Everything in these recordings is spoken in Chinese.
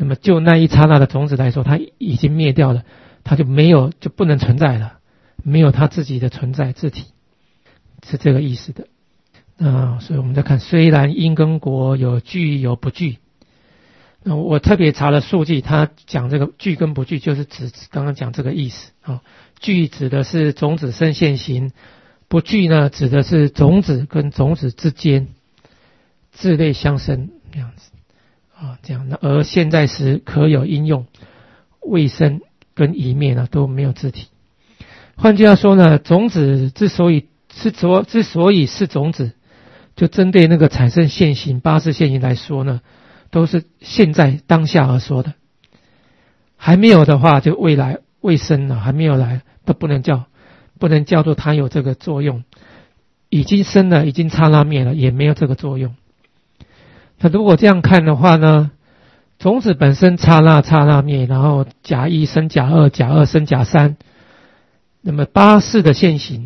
那么就那一刹那的种子来说，它已经灭掉了，它就不能存在了，没有它自己的存在自体，是这个意思的。所以我们再看，虽然因跟果有具有不具。我特别查了数据，他讲这个具跟不具，就是指刚刚讲这个意思啊。具指的是种子生现行，不具呢指的是种子跟种子之间质类相生这样子啊，这样的。而现在时可有应用，未生跟已灭呢都没有自体。换句话说呢，种子之所以是种子，就针对那个产生现行八识现行来说呢，都是现在当下而说的。还没有的话，就未来未生了，还没有来都不能叫做它有这个作用。已经生了，已经刹那灭了，也没有这个作用。那如果这样看的话呢，种子本身刹那灭，然后甲一生甲二，甲二生甲三，那么八识的现行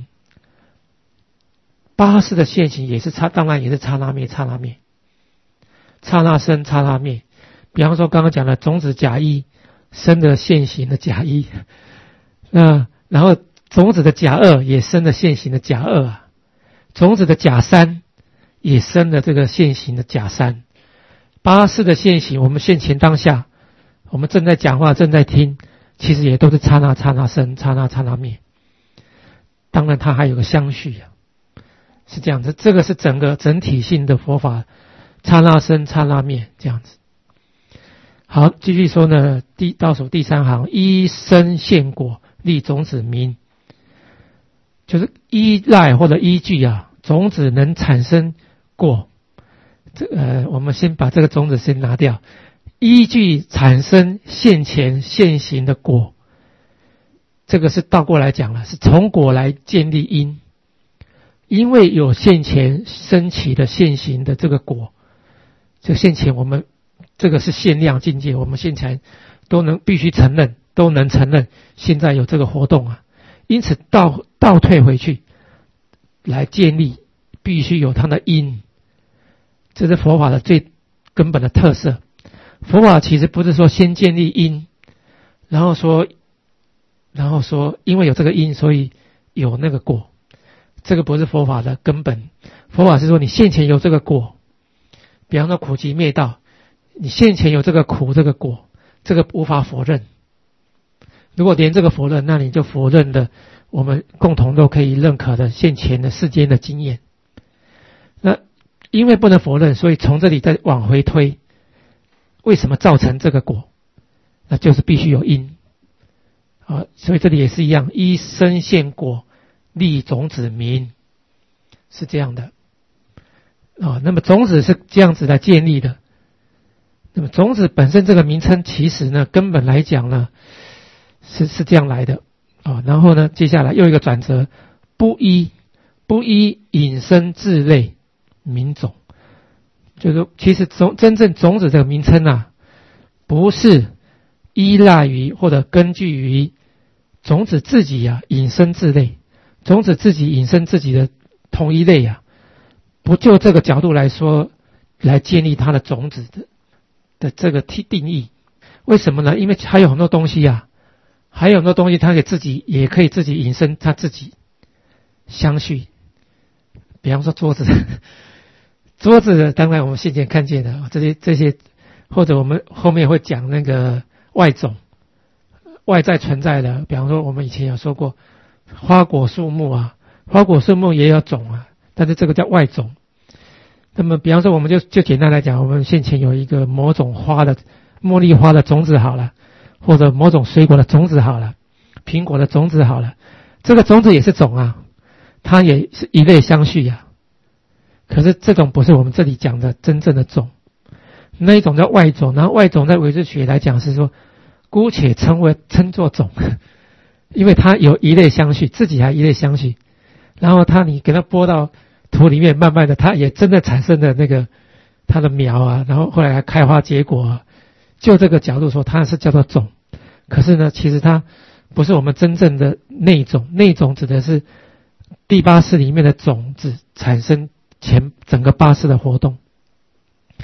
也是当然也是刹那灭，刹那生刹那灭。比方说刚刚讲的种子甲一生的现行的甲一，然后种子的甲二也生的现行的甲二啊，种子的甲三也生的这个现行的甲三。八识的现行，我们现前当下，我们正在讲话正在听，其实也都是刹那生，刹那灭。当然它还有个相续啊，是这样子。这个是整体性的佛法，刹那生刹那灭这样子。好，继续说呢，倒数第三行，依生现果，立种子名，就是依赖或者依据啊，种子能产生果。我们先把这个种子先拿掉，依据产生现前现行的果，这个是倒过来讲了，是从果来建立因，因为有现前升起的现行的这个果，这现前我们这个是限量境界，我们现前必须承认，都能承认现在有这个活动啊，因此倒退回去来建立，必须有它的因。这是佛法的最根本的特色。佛法其实不是说先建立因，然后说因为有这个因，所以有那个果，这个不是佛法的根本。佛法是说你现前有这个果，比方说苦集灭道，你现前有这个苦这个果，这个无法否认。如果连这个否认，那你就否认了我们共同都可以认可的现前的世间的经验。那因为不能否认，所以从这里再往回推，为什么造成这个果？那就是必须有因啊，所以这里也是一样，依生现果，立种子名，是这样的啊。那么种子是这样子来建立的。那么种子本身这个名称，其实呢，根本来讲呢，是这样来的啊。然后呢，接下来又一个转折，不依引生自类名种，就是其实真正种子这个名称啊，不是依赖于或者根据于种子自己啊引生自类，种子自己引生自己的同一类啊，不就这个角度来说，来建立它的种子的这个定义。为什么呢？因为还有很多东西啊，它也可以自己引生它自己相续。比方说桌子当然我们现前看见的这些，或者我们后面会讲那个外种外在存在的，比方说我们以前有说过花果树木啊，花果树木也有种啊，但是这个叫外种。那么比方说我们就简单来讲，我们现前有一个某种花的茉莉花的种子好了，或者某种水果的种子好了，苹果的种子好了，这个种子也是种啊，它也是一类相续啊。可是这种不是我们这里讲的真正的种，那一种叫外种。然后外种在唯识学来讲是说，姑且称作种，因为它有一类相续，自己还一类相续，然后你给它播到土里面，慢慢的它也真的产生了那个它的苗啊，然后后来还开花结果啊，就这个角度说它是叫做种。可是呢，其实它不是我们真正的内种，内种指的是第八识里面的种子产生前整个八识的活动。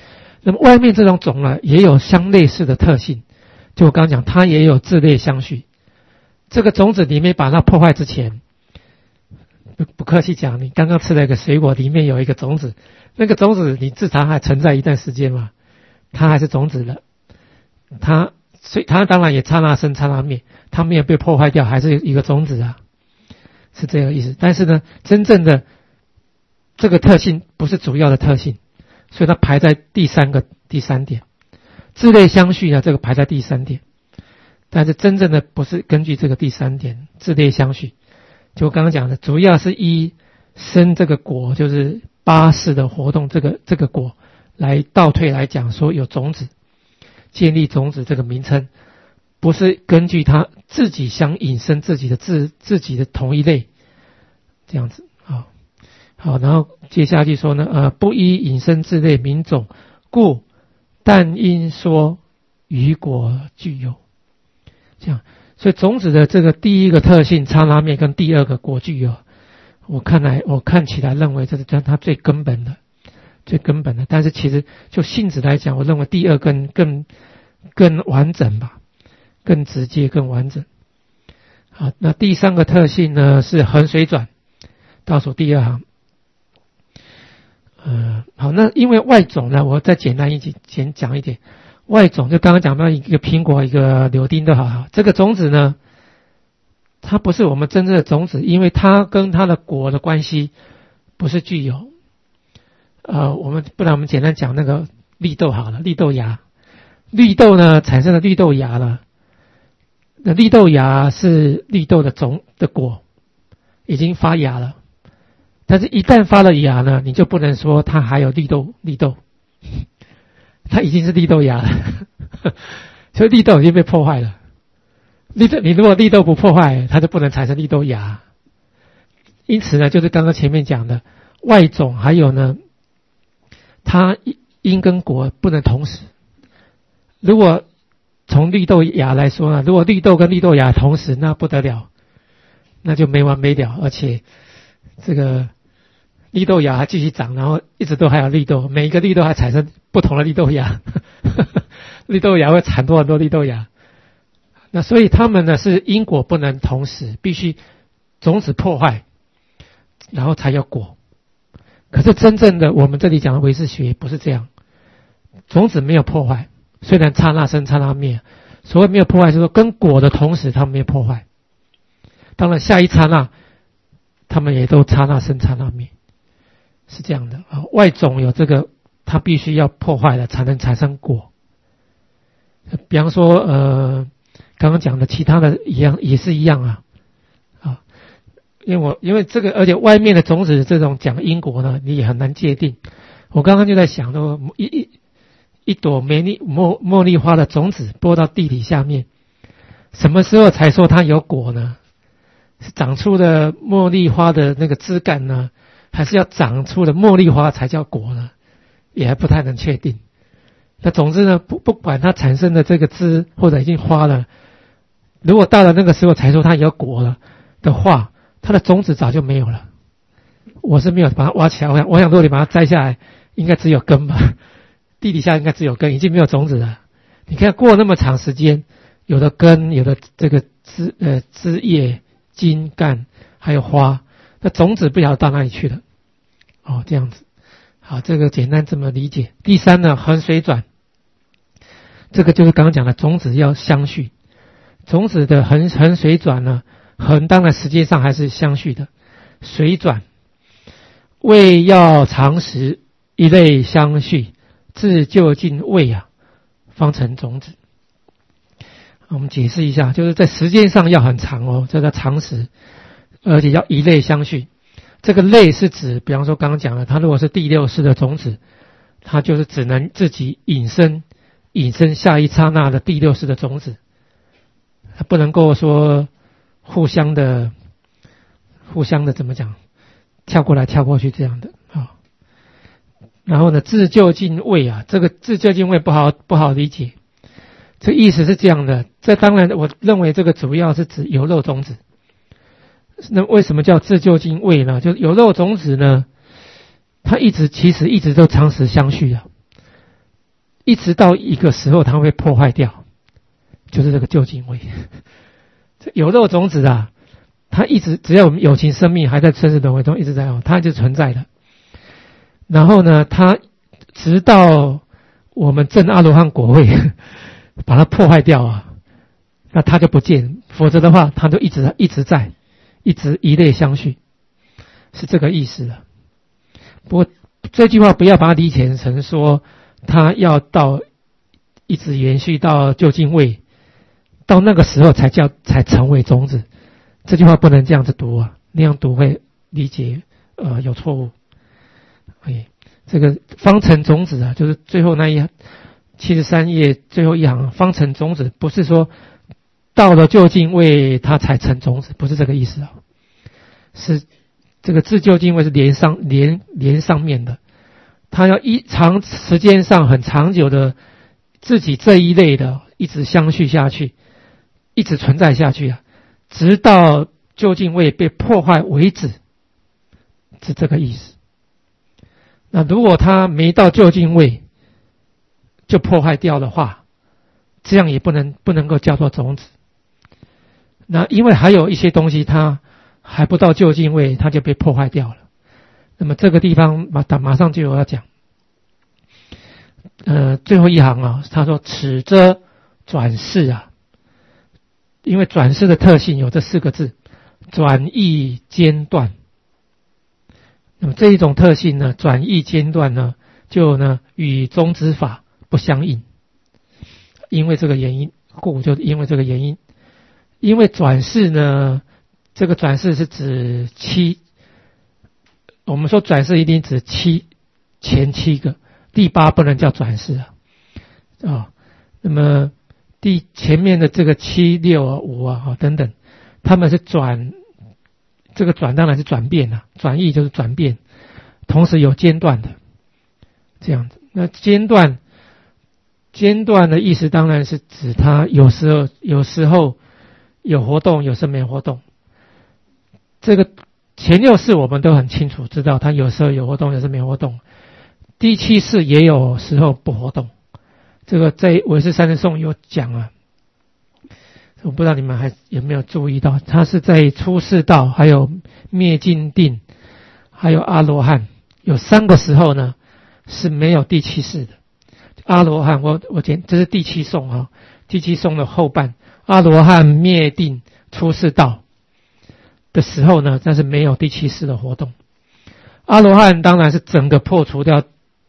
那么外面这种种呢，也有相类似的特性，就我刚刚讲，它也有自类相续。这个种子你没把它破坏之前，不客气讲，你刚刚吃了一个水果，里面有一个种子，那个种子你至少还存在一段时间嘛，它还是种子了，所以它当然也刹那生刹那灭，它没有被破坏掉，还是一个种子啊，是这个意思。但是呢，真正的这个特性不是主要的特性，所以它排在第三点，自类相续呢，这个排在第3点，但是真正的不是根据这个第3点自类相续，就我刚刚讲的，主要是依生这个果，就是八识的活动这个果来倒退来讲说有种子，建立种子这个名称，不是根据它自己想引申自己的同一类这样子啊。好，然后接下去说呢，不依引申自类名种，故但因说于果具有，这样，所以种子的这个第一个特性刹那灭跟第二个果具有，我看起来认为这是它最根本的，但是其实就性质来讲，我认为第二更完整吧，更直接更完整。好，那第3个特性呢是横水转，倒数第2行。好，那因为外种呢，我再简单讲一点。外种就刚刚讲到一个苹果一个柳丁都好，这个种子呢，它不是我们真正的种子，因为它跟它的果的关系不是具有。不然我们简单讲那个绿豆好了，绿豆芽，绿豆呢产生了绿豆芽了，那绿豆芽是绿豆的果，已经发芽了。但是一旦发了芽呢，你就不能说它还有绿豆，它已经是绿豆芽了，所以绿豆已经被破坏了。你如果绿豆不破坏，它就不能产生绿豆芽。因此呢，就是刚刚前面讲的外种，还有呢，它因跟果不能同时。如果从绿豆芽来说呢，如果绿豆跟绿豆芽同时，那不得了，那就没完没了，而且这个绿豆芽还继续长，然后一直都还有绿豆，每一个绿豆还产生不同的绿豆芽，绿豆芽会产多很多绿豆芽。那所以它们呢是因果不能同时，必须种子破坏，然后才有果。可是真正的我们这里讲的唯识学不是这样，种子没有破坏，虽然刹那生刹那灭，所谓没有破坏，就是说跟果的同时，它们没有破坏。当然下一刹那，它们也都刹那生刹那灭，是这样的啊。外种有这个，它必须要破坏了才能产生果。比方说刚刚讲的其他的一样，也是一样啊。因为这个，而且外面的种子这种讲因果呢，你也很难界定。我刚刚就在想说，一朵茉莉花的种子播到地底下面，什么时候才说它有果呢？是长出的茉莉花的那个枝干呢，还是要长出的茉莉花才叫果呢？也还不太能确定。那总之呢，不管它产生的这个枝或者已经花了，如果到了那个时候才说它有果了的话，它的种子早就没有了。我是没有把它挖起来，我想如果你把它摘下来，应该只有根吧，地底下应该只有根，已经没有种子了。你看过那么长时间，有的根，有的这个枝叶、茎干，还有花，那种子不晓得到哪里去了。这样子。好，这个简单这么理解。第3呢，横水转，这个就是刚刚讲的种子要相续。种子的横水转呢，横当然实际上还是相续的，水转为要长时，一类相续，自就近位方成种子。我们解释一下，就是在时间上要很长这叫长时，而且要一类相续。这个类是指，比方说刚刚讲了，它如果是第6识的种子，它就是只能自己引申下一刹那的第6识的种子，它不能够说互相的怎么讲，跳过来跳过去这样的然后呢，自就近位这个自就近位不好理解。这意思是这样的，这当然我认为这个主要是指有肉种子。那为什么叫自就近位呢？就是有肉种子呢，它其实一直都长时相续一直到一个时候它会破坏掉，就是这个究竟位。有肉种子啊，它一直只要我们有情生命还在生死轮回中一直在它就存在的。然后呢，它直到我们证阿罗汉果位把它破坏掉啊，那它就不见，否则的话它就一直在，一直一类相续，是这个意思了。不过这句话不要把它理解成说它要到一直延续到究竟位，到那个时候才成为种子，这句话不能这样子读啊，那样读会理解有错误。这个方成种子啊，就是最后那一73页最后一行，方成种子不是说到了究竟位它才成种子，不是这个意思啊，是这个至究竟位是连上面的，它要长时间上很长久的自己这一类的一直相续下去，一直存在下去啊，直到究竟位被破坏为止，是这个意思。那如果它没到究竟位就破坏掉的话，这样也不能够叫做种子。那因为还有一些东西它还不到究竟位，它就被破坏掉了。那么这个地方马上就有要讲。最后一行啊，他说此则转世啊，因为转世的特性有这4个字，转易间断。那么这一种特性呢，转易间断呢，就呢与中之法不相应。因为这个原因，就因为这个原因，因为转世呢，这个转世是指我们说转世一定指前7个，第8不能叫转世啊。那么前面的这个7、6、5啊等等，他们是这个转当然是转变啊，转易就是转变，同时有间断的这样子。那间断的意思当然是指它有时候有活动，有时候没活动。这个前6世我们都很清楚知道，它有时候有活动，有时候没活动。第7世也有时候不活动，这个在唯识三圣颂有讲啊。我不知道你们还有没有注意到，它是在出世道，还有灭尽定，还有阿罗汉，有3个时候呢是没有第7世的。阿罗汉，这是第7颂啊，第7颂的后半，阿罗汉灭定出世道的时候呢，但是没有第7世的活动。阿罗汉当然是整个破除掉，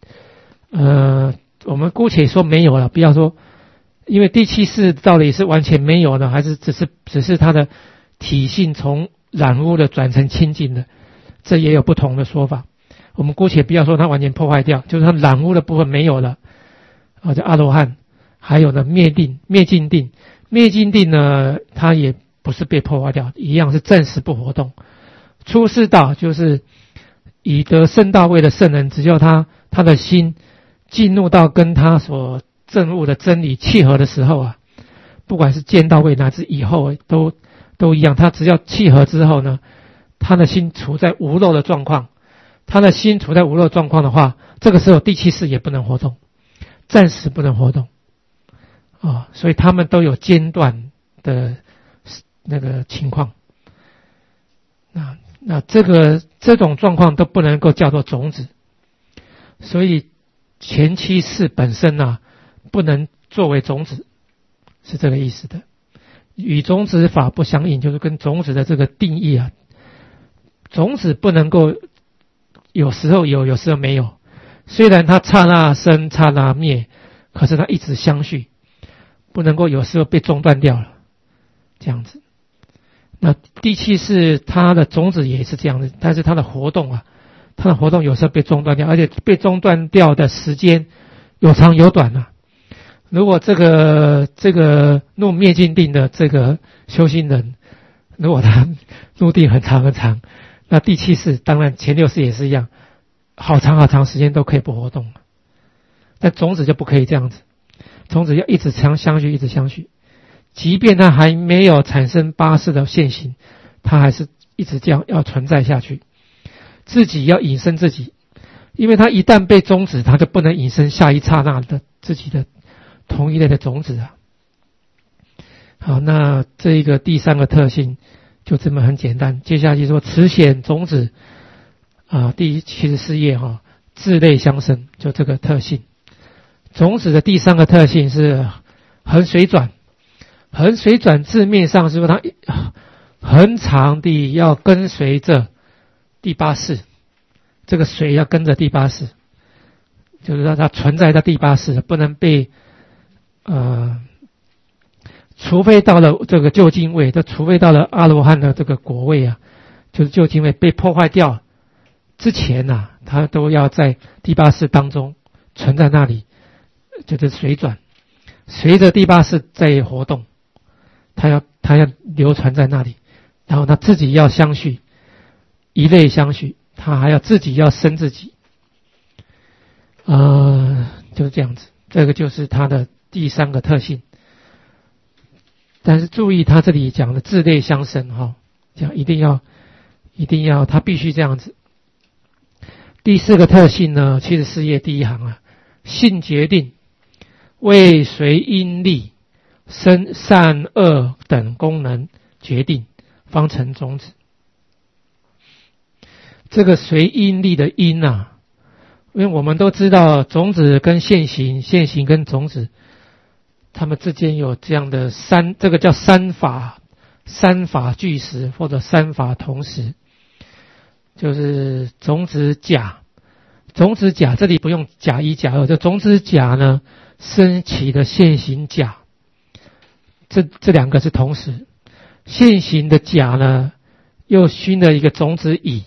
我们姑且说没有了，不要说。因为第7世到底是完全没有的，还是只是它的体性从染污的转成清净的，这也有不同的说法。我们姑且不要说它完全破坏掉，就是它染污的部分没有了叫阿罗汉。还有呢灭尽定呢，它也不是被破坏掉，一样是暂时不活动。出世道就是以得圣道位的圣人，只要他的心进入到跟他所证悟的真理契合的时候啊，不管是见到位乃至以后都一样，他只要契合之后呢，他的心处在无漏的状况，他的心处在无漏状况的话，这个时候第7世也不能活动，暂时不能活动所以他们都有间断的那个情况。那这种状况都不能够叫做种子，所以前7世本身啊不能作为种子，是这个意思的。与种子法不相应，就是跟种子的这个定义啊，种子不能够有时候有时候没有，虽然它刹那生刹那灭，可是它一直相续，不能够有时候被中断掉了这样子。那第7世它的种子也是这样的，但是它的活动有时候被中断掉，而且被中断掉的时间有长有短啊。如果这个入灭尽定的这个修行人，如果他入定很长很长，那第7世当然前6世也是一样，好长时间都可以不活动。但种子就不可以这样子，种子要一直相续，一直相续，即便它还没有产生8世的现行，它还是一直这样要存在下去，自己要引申自己， 因为它一旦被终止，它就不能引申下一刹那的自己的同一类的种子啊。好，那这一个第三个特性就这么很简单。接下去说雌显种子第74页质类相生，就这个特性。种子的第三个特性是横水转。横水转字面上是说它横长地要跟随着第八世，这个水要跟着第八世，就是让它存在在第八世，不能被除非到了这个究竟位，除非到了阿罗汉的这个果位啊，就是究竟位被破坏掉之前它都要在第八世当中存在那里，就是水转，随着第八世在活动，它要流传在那里，然后它自己要相续，一类相续，它还要自己要生自己，就是这样子。这个就是它的第三个特性。但是注意，它这里讲的质类相生这样一定要，它必须这样子。第四个特性呢，74页第一行性决定，为随因力生善恶等功能决定，方成种子。这个随因力的因因为我们都知道种子跟现行，现行跟种子，它们之间有这样的这个叫三法俱时，或者三法同时，就是种子甲，这里不用甲一甲二，这种子甲呢升起的现行甲，这两个是同时。现行的甲呢又熏了一个种子乙，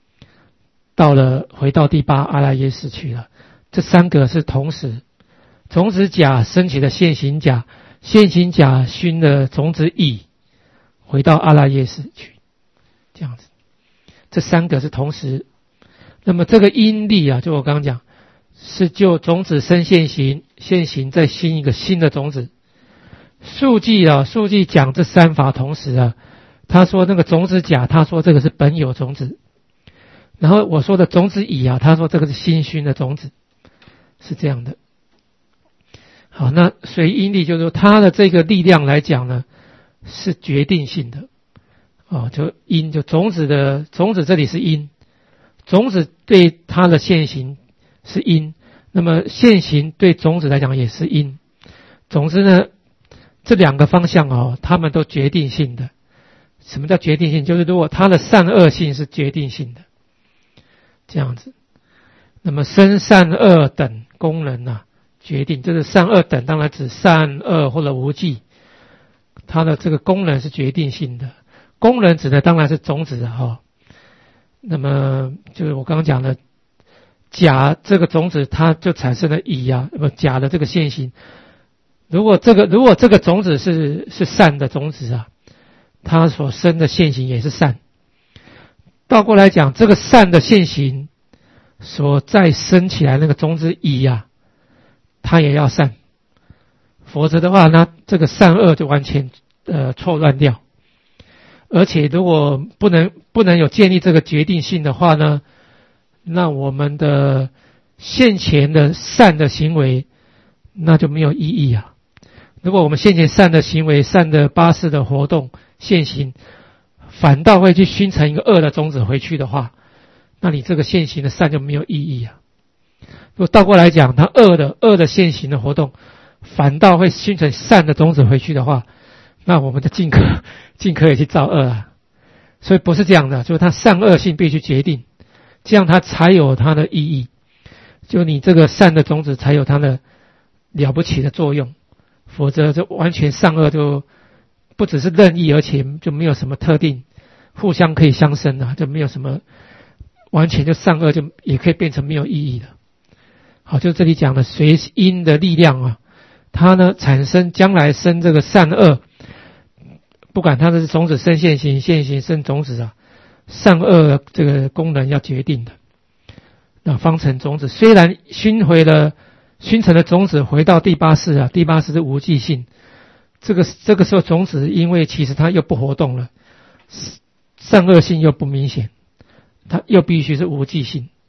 回到第八阿赖耶识去了，这三个是同时。种子甲升起的现行甲，现行甲熏的种子乙回到阿赖耶识去，这样子，这三个是同时。那么这个因力就我刚刚讲，是就种子生现行，现行再新一个新的种子。数记讲这三法同时他说那个种子甲，他说这个是本有种子，然后我说的种子乙他说这个是新熏的种子，是这样的。好，那随因力就是说它的这个力量来讲呢，是决定性的就因，就种子这里是因，种子对它的现行是因，那么现行对种子来讲也是因。总之呢，这两个方向它们都决定性的。什么叫决定性？就是如果它的善恶性是决定性的，这样子。那么生善恶等功能决定，这是善恶等，当然指善恶或者无记，它的这个功能是决定性的。功能指的当然是种子那么就是我刚刚讲的甲这个种子，它就产生了乙甲的这个现行。如果这个种子是善的种子它所生的现行也是善。倒过来讲，这个善的现行所再生起来那个种子乙它也要善，否则的话那这个善恶就完全错乱掉。而且如果不能有建立这个决定性的话呢，那我们的现前的善的行为那就没有意义如果我们现前善的行为，善的八识的活动现行，反倒会去熏成一个恶的种子回去的话，那你这个现行的善就没有意义如果倒过来讲，它恶的现行的活动反倒会熏成善的种子回去的话，那我们的尽可以去造恶所以不是这样的，就是它善恶性必须决定，这样它才有它的意义，就你这个善的种子才有它的了不起的作用，否则就完全善恶就不只是任意，而且就没有什么特定互相可以相生就没有什么完全就善恶就也可以变成没有意义的。好，就这里讲的随因的力量它呢产生将来生这个善恶，不管它是种子生现行，现行生种子善恶这个功能要决定的。那方成种子，虽然熏成的种子回到第八识第八识是无记性，这个时候种子因为其实它又不活动了，善恶性又不明显，它又必须是无记性，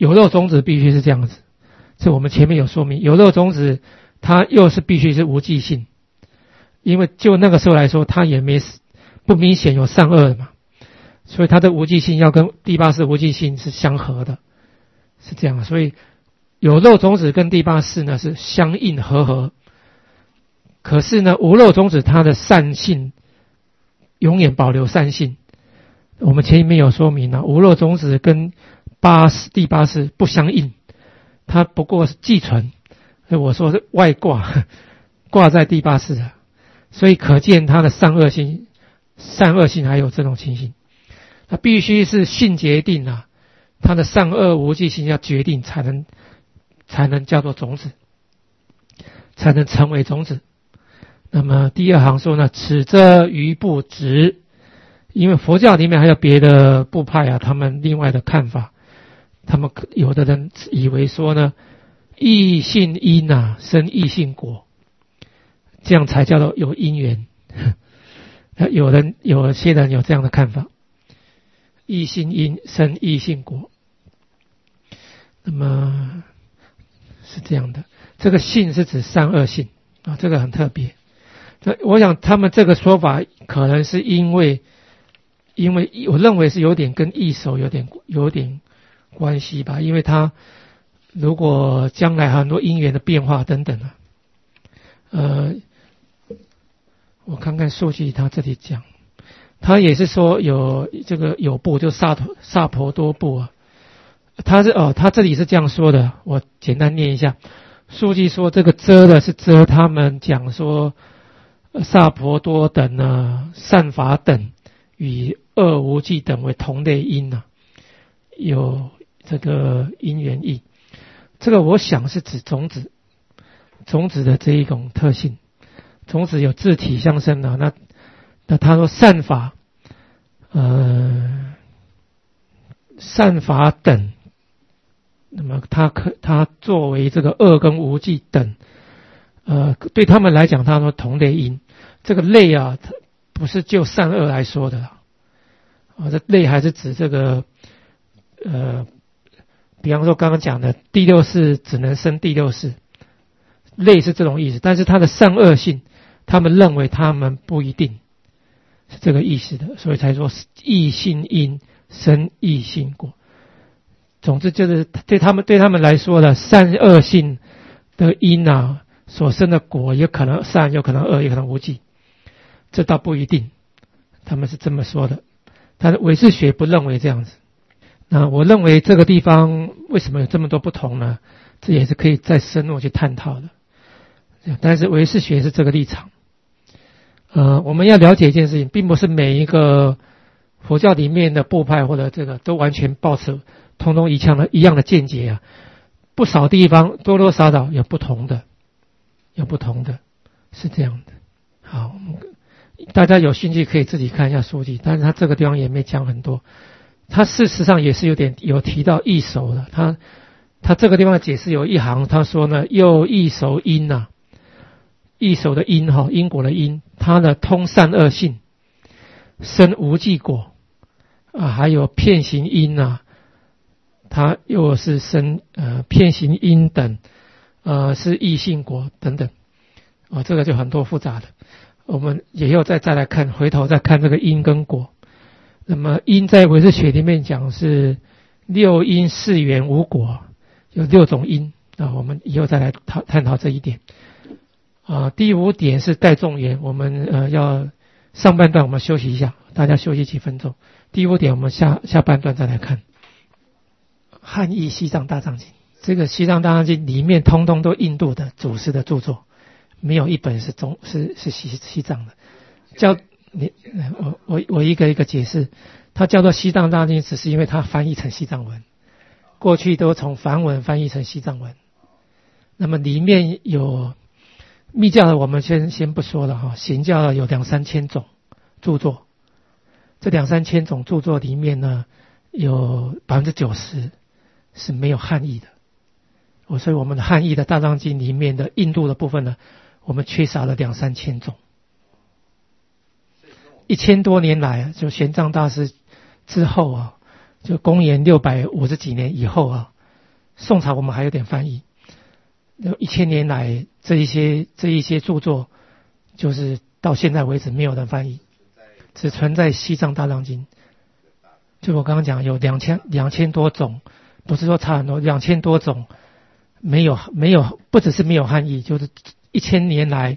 有肉种子必须是这样子，这我们前面有说明，有肉种子它又是必须是无记性，因为就那个时候来说，它也不明显有善恶的嘛，所以它的无记性要跟第八识无记性是相合的，是这样的。所以有肉种子跟第八识呢是相应合，可是呢无肉种子它的善性永远保留善性。我们前面有说明了，无肉种子跟第八识不相应，它不过是寄存，所以我说是外挂在第八识的，所以可见它的善恶性还有这种情形。它必须是性决定啊，它的善恶无记性要决定才能叫做种子，才能成为种子。那么第二行说呢，此则余不直，因为佛教里面还有别的部派啊，他们另外的看法，他们有的人以为说呢，异性因啊生异性果，这样才叫做有因缘。有些人有这样的看法，异性因生异性果，那么是这样的。这个性是指善恶性啊，这个很特别。我想他们这个说法可能是因为我认为是有点跟异熟有点关系吧，因为他如果将来很多因缘的变化等等我看看数据，他这里讲，他也是说有这个有部，就萨婆多部啊，他这里是这样说的，我简单念一下。书记说这个遮的是遮他们讲说萨婆多等呢，善法等与恶无记等为同类因啊，有这个因缘义。这个我想是指种子的这一种特性，种子有自体相生啊，那他说善法等，那么他作为这个恶跟无记等，对他们来讲，他说同类因，这个类啊，它不是就善恶来说的这类还是指这个比方说刚刚讲的第六识只能生第六识，类是这种意思，但是它的善恶性，他们认为他们不一定是这个意思的，所以才说异性因生异性果。总之就是对他们来说的善恶性的因啊，所生的果有可能善，有可能恶，有可能无记，这倒不一定，他们是这么说的。但是唯识学不认为这样子。那我认为这个地方为什么有这么多不同呢？这也是可以再深入去探讨的。但是唯识学是这个立场。我们要了解一件事情，并不是每一个佛教里面的部派或者这个都完全抱持通通一样的见解啊，不少地方多多少少有不同的，是这样的。好，大家有兴趣可以自己看一下书籍，但是他这个地方也没讲很多，他事实上也是有提到异熟的，他这个地方的解释有一行，他说呢，又异熟因啊，异熟的因因果的因，它呢通善恶性，生无记果还有遍行因啊，它又是生遍行因等是异性果等等这个就很多复杂的，我们以后再来看，回头再看这个因跟果。那么因在唯识学里面讲是六因四缘无果，有6种因我们以后再来探讨这一点第5点是带众缘，我们要上半段我们休息一下，大家休息几分钟。第5点我们下半段再来看汉译西藏大藏经。这个西藏大藏经里面通通都印度的祖师的著作，没有一本是西藏的。我一个一个解释，它叫做西藏大藏经，只是因为它翻译成西藏文，过去都从梵文翻译成西藏文。那么里面有密教的，我们先不说了显教的有2-3千种著作，这2-3千种著作里面呢，有90%是没有汉译的。所以我们的汉译的大藏经里面的印度的部分呢，我们缺少了2-3千种。1000多年来，就玄奘大师之后就公元650几年以后宋朝我们还有点翻译，1000年来这一些著作，就是到现在为止没有人翻译，只存在《西藏大藏经》。就我刚刚讲有2000多种，不是说差很多，2000多种没有，不只是没有汉译，就是1000年来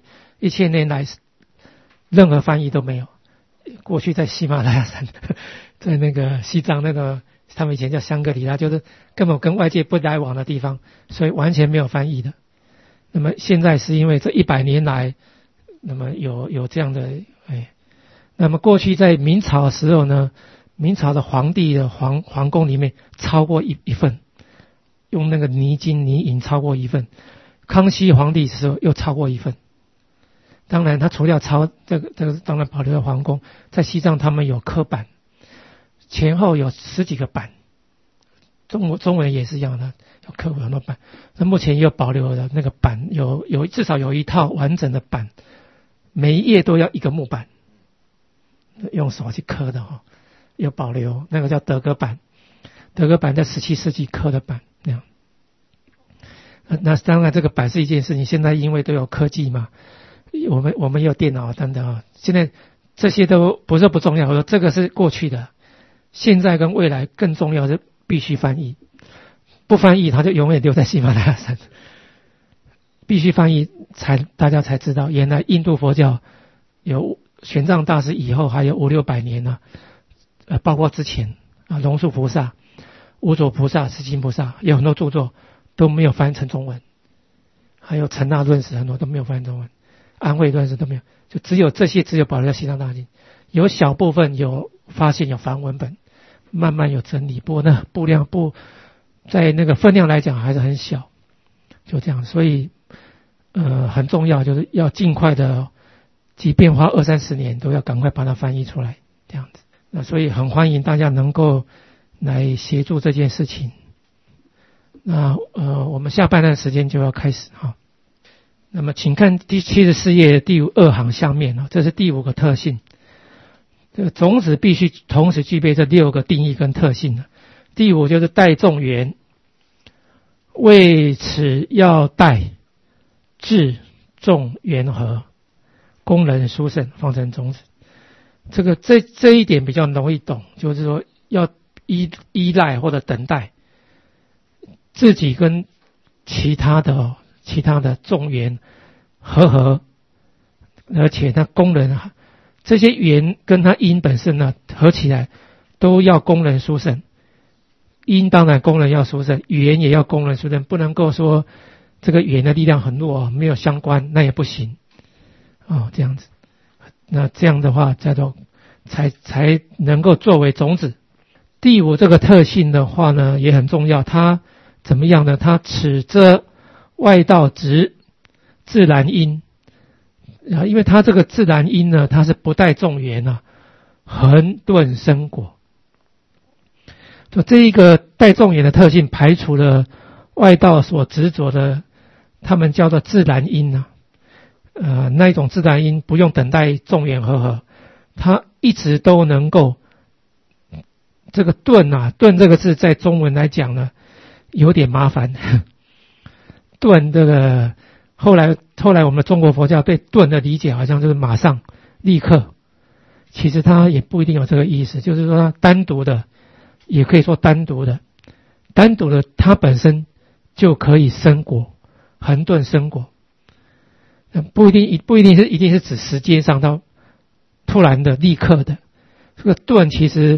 任何翻译都没有。过去在喜马拉雅山，在那个西藏那个他们以前叫香格里拉，就是根本跟外界不来往的地方，所以完全没有翻译的。那么现在是因为这100年来，那么有这样的那么过去在明朝的时候呢，明朝的皇帝的皇宫里面超过一份，用那个泥金泥银超过1份，康熙皇帝的时候又超过1份。当然他除了抄这个当然保留了皇宫，在西藏他们有刻版，前后有10几个版，中文也是一样的，有刻很多版。那目前也有保留的那个版，至少有一套完整的版，每一页都要一个木板，用手去刻的有保留，那个叫德格版，德格版在17世纪刻的版那样。那当然这个版是一件事情，现在因为都有科技嘛，我们也有电脑等等现在这些都不是不重要，我说这个是过去的，现在跟未来更重要是必须翻译，不翻译它就永远留在喜马拉雅山，必须翻译大家才知道原来印度佛教有玄奘大师以后还有500-600年呢，包括之前龙树菩萨、无著菩萨、释迦菩萨有很多著作都没有翻成中文，还有陈那论史很多都没有翻成中文，安慧论史都没有，就只有这些只有保留在西藏大经，有小部分有发现有梵文本，慢慢有整理，不过呢布量在那个分量来讲还是很小，就这样，所以很重要，就是要尽快的，即便花20-30年都要赶快把它翻译出来，这样子。那所以很欢迎大家能够来协助这件事情。那我们下半段时间就要开始哈。那么请看第74页第2行下面这是第5个特性。这个种子必须同时具备这6个定义跟特性。第5就是带众缘，为此要带智众缘合，功能殊胜，方成种子。这一点比较容易懂，就是说要依赖或者等待自己跟其他的众缘合，而且它功能这些缘跟它因本身呢合起来都要功能殊胜。因当然功能要殊胜，缘也要功能殊胜，不能够说这个缘的力量很弱没有相关，那也不行这样子。那这样的话叫做才能够作为种子。第5这个特性的话呢也很重要，它怎么样呢？它此则外道直自然因，因为它这个自然因呢，它是不带众缘恒顿生果。就这一个带众缘的特性排除了外道所执着的，他们叫做自然因那一种自然因不用等待众缘合，它一直都能够。这个顿顿这个字在中文来讲呢有点麻烦，顿这个后来我们的中国佛教对顿的理解好像就是马上立刻，其实它也不一定有这个意思，就是说单独的也可以说单独的它本身就可以生果，恒顿生果，不一定是指时间上到突然的立刻的。这个顿其实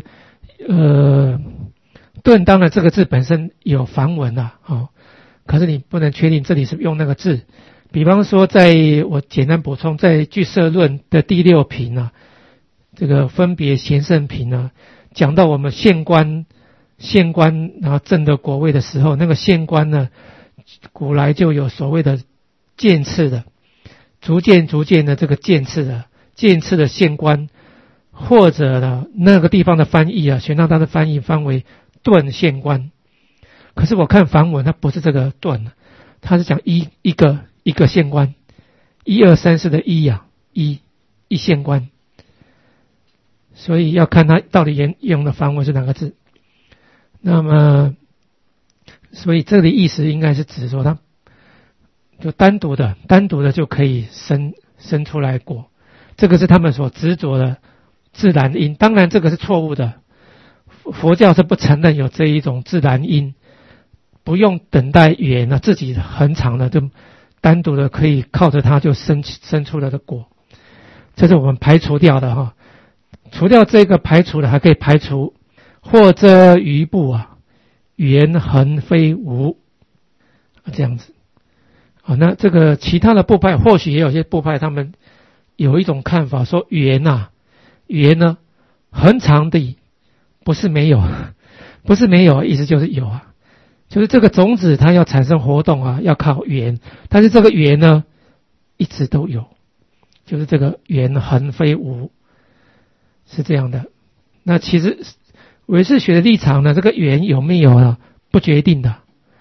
顿当然这个字本身有梵文可是你不能确定这里是用那个字。比方说我简单补充，在俱舍论的第6品这个分别贤圣品讲到我们县官然后证得果位的时候，那个县官呢古来就有所谓的渐次的，逐渐的这个渐次的县官，或者呢那个地方的翻译玄奘大师翻译翻为顿县官。可是我看梵文它不是这个顿，它是讲一个县官，1、2、3、4的一县官，所以要看它到底用的梵文是哪个字。那么所以这里意思应该是指说它就单独的就可以生出来果，这个是他们所执着的自然因。当然这个是错误的，佛教是不承认有这一种自然因，不用等待缘自己很长的就单独的可以靠着它就生出来的果，这是我们排除掉的哈。除掉这个排除的，还可以排除或遮余部缘恒非无这样子。那这个其他的部派，或许也有些部派他们有一种看法，说缘呢恒常的不是没有，不是没有，意思就是有就是这个种子它要产生活动要靠缘，但是这个缘呢一直都有，就是这个缘恒非无，是这样的。那其实唯识学的立场呢，这个缘有没有不决定的，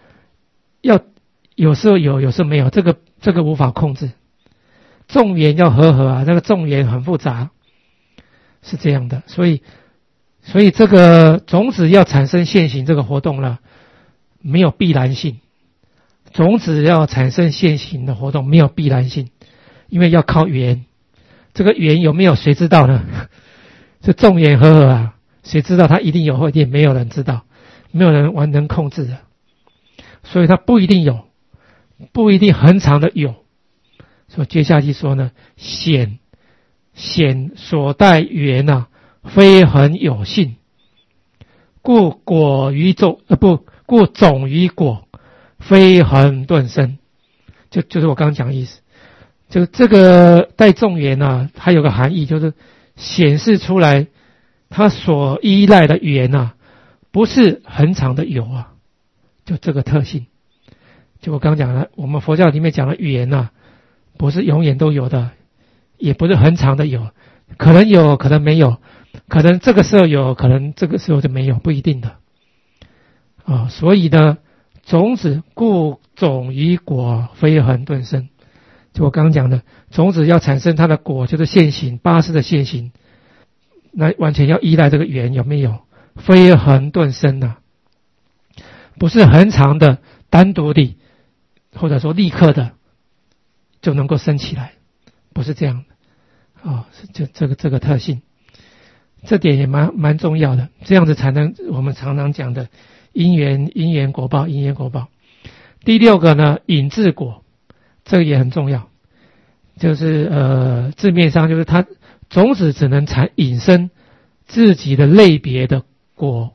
有时候有，有时候没有，这个无法控制。众缘要和这个众缘很复杂，是这样的。所以这个种子要产生现行这个活动了，没有必然性。种子要产生现行的活动没有必然性，因为要靠缘。这个缘有没有谁知道呢？这众缘和谁知道？它一定有或一定没有人知道，没有人完能控制的，所以它不一定有，不一定恒常的有。所以接下去说呢，显所带缘非恒有性，故果于种故种于果非恒顿生，就是我刚刚讲的意思。就这个带众缘它有个含义，就是显示出来它所依赖的缘不是恒常的有就这个特性。就我刚刚讲的，我们佛教里面讲的缘不是永远都有的，也不是恒常的有，可能有可能没有，可能这个时候有，可能这个时候就没有，不一定的所以呢，种子故种于果非恒顿生。就我刚刚讲的，种子要产生它的果，就是现行八识的现行，那完全要依赖这个缘有没有，非恒顿生不是恒常的单独的或者说立刻的就能够生起来，不是这样的是这个特性，这点也蛮重要的，这样子才能我们常常讲的因缘果报，因缘果报。第六个呢，引致果，这个也很重要，就是字面上就是它种子只能引生自己的类别的果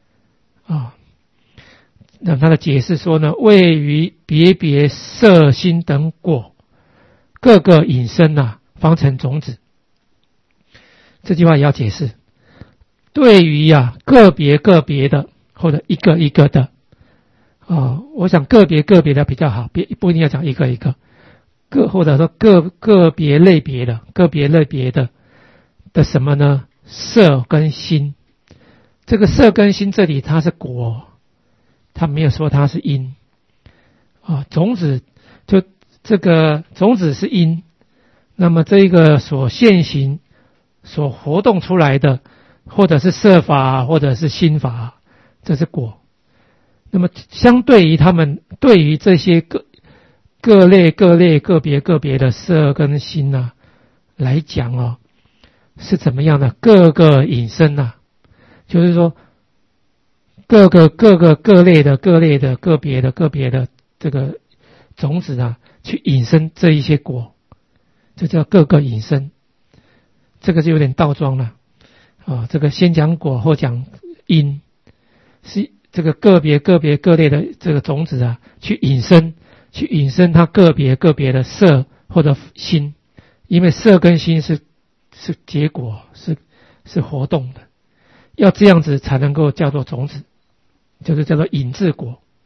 那它的解释说呢，位于别色心等果，各个引生方成种子。这句话也要解释。对于个别的或者一个的我想个别的比较好，不一定要讲一个或者说个别类别的什么呢？色跟心。这个色跟心这里它是果，它没有说它是因种子就这个种子是因，那么这个所现行所活动出来的，或者是色法或者是心法，这是果。那么相对于他们，对于这些各类个别的色跟心来讲是怎么样的？各个引生就是说各类的个别的这个种子去引生这一些果，这叫各个引生。这个就有点倒装了这个先讲果后讲因，是这个个别各类的这个种子去引生它个别的色或者心，因为色跟心是结果，是活动的，要这样子才能够叫做种子，就是叫做引致果。